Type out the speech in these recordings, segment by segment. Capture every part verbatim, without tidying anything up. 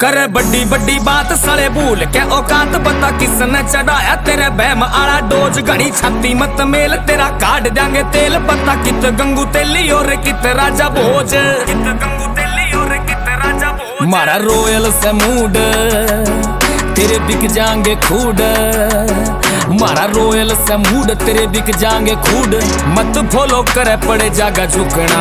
करे बड्डी बड्डी बात साले भूल के औकात बता किसने चढ़ाया तेरे बहम आला डोज घड़ी छाती मत मेल तेरा काट देंगे तेल पता कित गंगू तेली और कित राजा भोज कित गंगू तेली और कित राजा भोज मारा रोयल से मूड तेरे बिक जाएंगे खूड मारा रोयल से मूड तेरे बिक जाएंगे खूड मत फॉलो करे पड़े जागा झुकना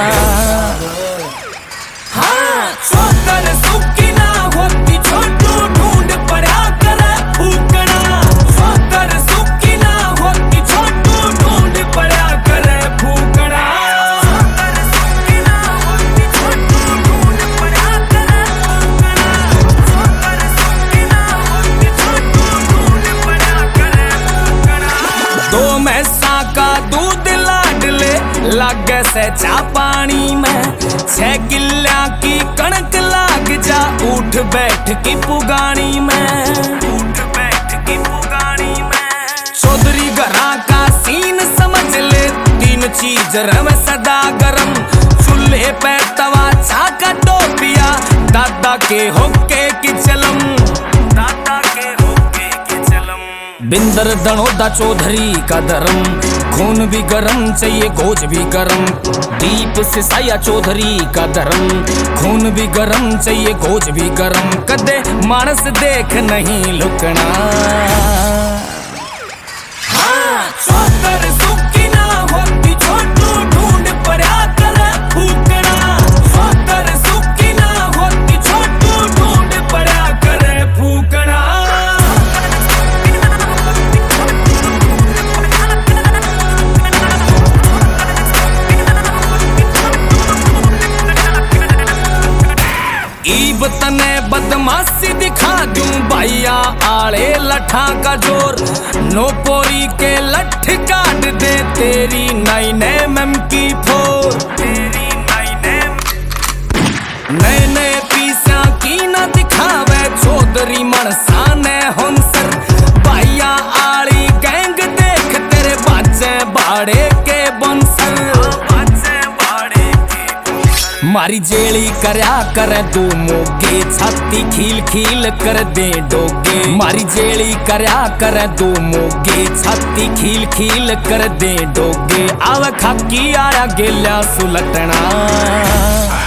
हाँ छोकर सुखी ना होती छोटू ढूंढ पड़ा करे फूकना छोकर सुखी ना होती छोटू ढूंढ पड़ा करे फूकना छोकर सुखी ना होती छोटू ढूंढ पड़ा करे फूकना छोकर सुखी ना होती छोटू ढूंढ पड़ा करे फूकना दो मैसा का दूध लाडले लागे से चा पानी में छह किल्ला की कणक लाग जा उठ बैठ की पुगानी में उठ बैठ की पुगानी में चौधरी घरा का सीन समझ ले तीन चीज रव सदा गरम चूल्हे पे तवा छाका टोपिया दादा के होके की चलम दादा के होके की चलम बिंदर दनोदा चौधरी का धर्म खून भी गरम चाहिए गोज भी गरम दीप से साया चौधरी का धर्म खून भी गरम चाहिए गोज भी गरम कदे मानस देख नहीं लुकना हाँ छोकर सुखी ना होती छोटू ढूंढ पड़ा करे फूकना छोकर सुखी ना होती छोटू ढूंढ पड़ा करे फूकना ईब तने बदमाशी दिखा दूं भैया आले लठा का जोर नोपोरी के लठ काट दे तेरी नई नए मम की फोर तेरी नई नए नए नए पीसा की ना दिखावे चौधरी मनसा ने हुनसर भैया आली गैंग देख तेरे बाजे बाड़े के बंसर मारी जेली करया कर दो मोगे छाती खील खील कर दे डोगे मारी जेली करया कर दो मोगे छाती खील खील कर दे डोगे आव खाकी आया गेल्या सुलटना।